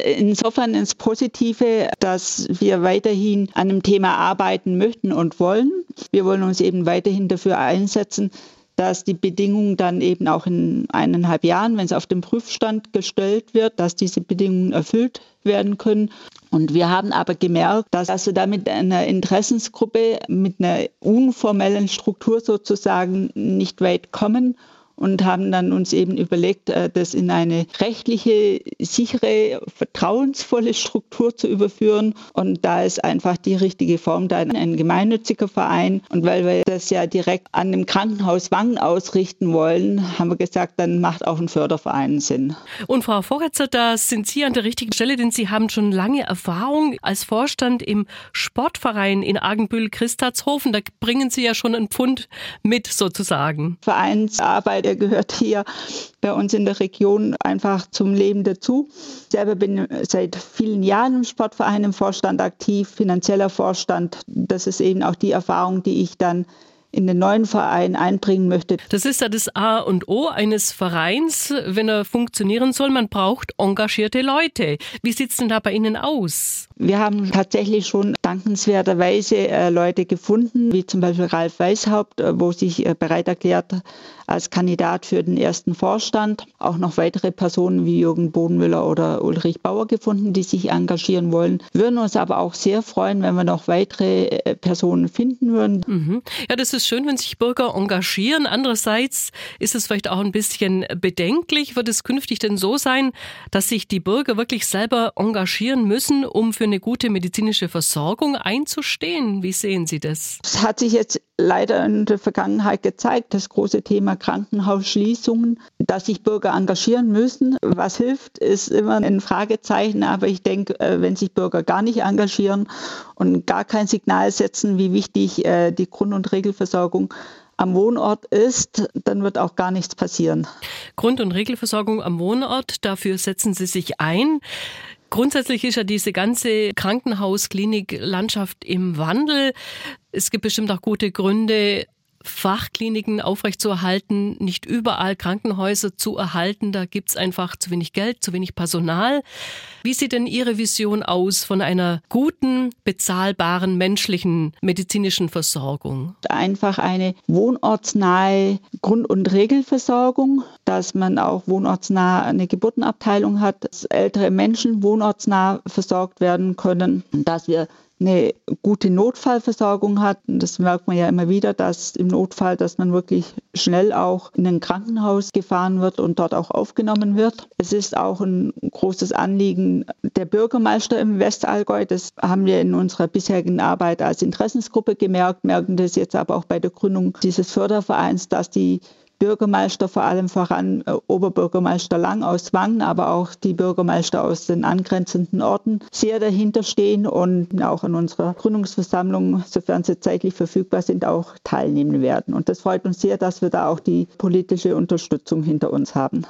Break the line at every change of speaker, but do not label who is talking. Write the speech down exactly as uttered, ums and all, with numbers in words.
insofern ins Positive, dass wir weiterhin an dem Thema arbeiten möchten und wollen. Wir wollen uns eben weiterhin dafür einsetzen, dass die Bedingungen dann eben auch in eineinhalb Jahren, wenn es auf den Prüfstand gestellt wird, dass diese Bedingungen erfüllt werden können. Und wir haben aber gemerkt, dass also da mit einer Interessensgruppe, mit einer unformellen Struktur sozusagen nicht weit kommen. Und haben dann uns eben überlegt, das in eine rechtliche, sichere, vertrauensvolle Struktur zu überführen. Und da ist einfach die richtige Form da ein gemeinnütziger Verein. Und weil wir das ja direkt an dem Krankenhaus Wangen ausrichten wollen, haben wir gesagt, dann macht auch ein Förderverein Sinn.
Und Frau Vorretzer, da sind Sie an der richtigen Stelle, denn Sie haben schon lange Erfahrung als Vorstand im Sportverein in Argenbüll-Christatzhofen. Da bringen Sie ja schon einen Pfund mit sozusagen.
Vereinsarbeit, er gehört hier bei uns in der Region einfach zum Leben dazu. Ich selber bin seit vielen Jahren im Sportverein im Vorstand aktiv, finanzieller Vorstand. Das ist eben auch die Erfahrung, die ich dann in den neuen Verein einbringen möchte.
Das ist ja das A und O eines Vereins, wenn er funktionieren soll. Man braucht engagierte Leute. Wie sieht es denn da bei Ihnen aus?
Wir haben tatsächlich schon dankenswerterweise äh, Leute gefunden, wie zum Beispiel Ralf Weishaupt, äh, wo sich äh, bereit erklärt als Kandidat für den ersten Vorstand. Auch noch weitere Personen wie Jürgen Bodenmüller oder Ulrich Bauer gefunden, die sich engagieren wollen. Wir würden uns aber auch sehr freuen, wenn wir noch weitere äh, Personen finden würden.
Mhm. Ja, das ist schön, wenn sich Bürger engagieren. Andererseits ist es vielleicht auch ein bisschen bedenklich. Wird es künftig denn so sein, dass sich die Bürger wirklich selber engagieren müssen, um für eine gute medizinische Versorgung einzustehen? Wie sehen Sie das?
Es hat sich jetzt leider in der Vergangenheit gezeigt, das große Thema Krankenhausschließungen, dass sich Bürger engagieren müssen. Was hilft, ist immer ein Fragezeichen. Aber ich denke, wenn sich Bürger gar nicht engagieren und gar kein Signal setzen, wie wichtig die Grund- und Regelversorgung am Wohnort ist, dann wird auch gar nichts passieren.
Grund- und Regelversorgung am Wohnort, dafür setzen Sie sich ein. Grundsätzlich ist ja diese ganze Krankenhaus-Klinik-Landschaft im Wandel. Es gibt bestimmt auch gute Gründe, Fachkliniken aufrechtzuerhalten, nicht überall Krankenhäuser zu erhalten. Da gibt es einfach zu wenig Geld, zu wenig Personal. Wie sieht denn Ihre Vision aus von einer guten, bezahlbaren, menschlichen medizinischen Versorgung?
Einfach eine wohnortsnahe Grund- und Regelversorgung, dass man auch wohnortsnah eine Geburtenabteilung hat, dass ältere Menschen wohnortsnah versorgt werden können, dass wir eine gute Notfallversorgung hat. Und das merkt man ja immer wieder, dass im Notfall, dass man wirklich schnell auch in ein Krankenhaus gefahren wird und dort auch aufgenommen wird. Es ist auch ein großes Anliegen der Bürgermeister im Westallgäu. Das haben wir in unserer bisherigen Arbeit als Interessensgruppe gemerkt, merken das jetzt aber auch bei der Gründung dieses Fördervereins, dass die Bürgermeister, vor allem voran äh, Oberbürgermeister Lang aus Wangen, aber auch die Bürgermeister aus den angrenzenden Orten sehr dahinter stehen und auch an unserer Gründungsversammlung, sofern sie zeitlich verfügbar sind, auch teilnehmen werden. Und das freut uns sehr, dass wir da auch die politische Unterstützung hinter uns haben.